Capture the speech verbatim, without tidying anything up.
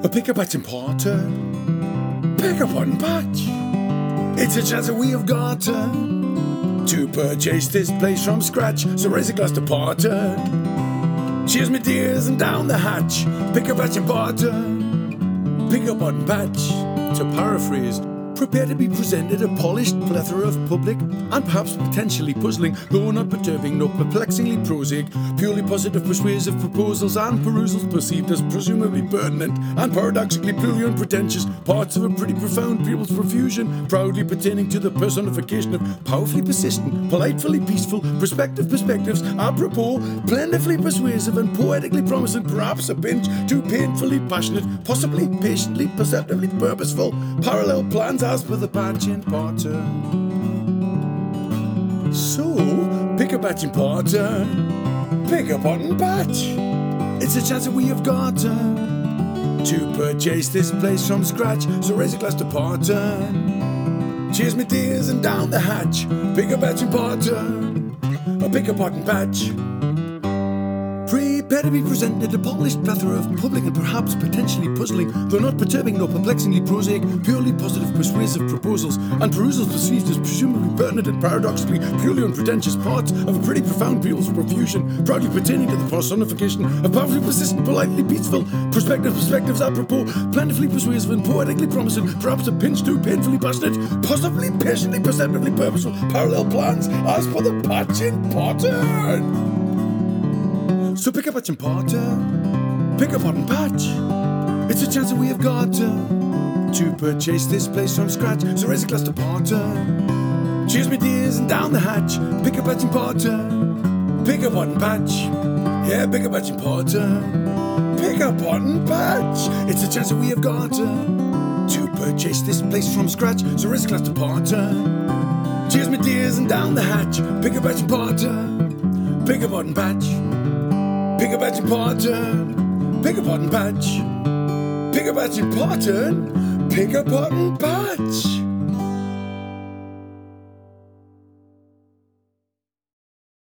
A pick up patch important. Pick up one patch. It's a chance that we have gotten to purchase this place from scratch. So raise a glass to Porter. Cheers, my dears, and down the hatch. Pick up patch important. Pick up one patch. To paraphrase, prepare to be presented a polished plethora of public and perhaps potentially puzzling, though not perturbing, nor perplexingly prosaic, purely positive persuasive proposals and perusals perceived as presumably pertinent and paradoxically purely unpretentious parts of a pretty profound people's profusion, proudly pertaining to the personification of powerfully persistent, politely peaceful, prospective perspectives, apropos, plentifully persuasive and poetically promising, perhaps a pinch too painfully passionate, possibly patiently, perceptively purposeful, parallel plans as per the patch in Porter. So, pick a patch in Porter. Pick a button patch. It's a chance that we have got uh, to purchase this place from scratch. So raise a glass to Porter. Cheers, my dears, and down the hatch. Pick a patch in Porter. A pick a button patch. Prepare to be presented a polished plethora of public and perhaps potentially puzzling, though not perturbing nor perplexingly prosaic, purely positive persuasive proposals and perusals perceived as presumably pertinent and paradoxically purely unpretentious parts of a pretty profound people's profusion, proudly pertaining to the personification of powerfully persistent, politely peaceful, prospective perspectives apropos, plentifully persuasive and poetically promising, perhaps a pinch too painfully passionate, possibly patiently perceptively purposeful, parallel plans as per the patch in Porter. So pick up patch and Porter, pick up and patch. It's a chance that we have got uh, to purchase this place from scratch. So raise a glass to Porter. Cheers, my dears, and down the hatch. Pick up patch and Porter, pick up and patch. Yeah, pick up patch and Porter, pick up and patch. It's a chance that we have got uh, to purchase this place from scratch. So raise a glass to Porter. Cheers, my dears, and down the hatch. Pick up patch and Porter, pick up and patch. Pick a patch and Porter, pick a pot and patch. Pick a patch and Porter, pick a pot and patch.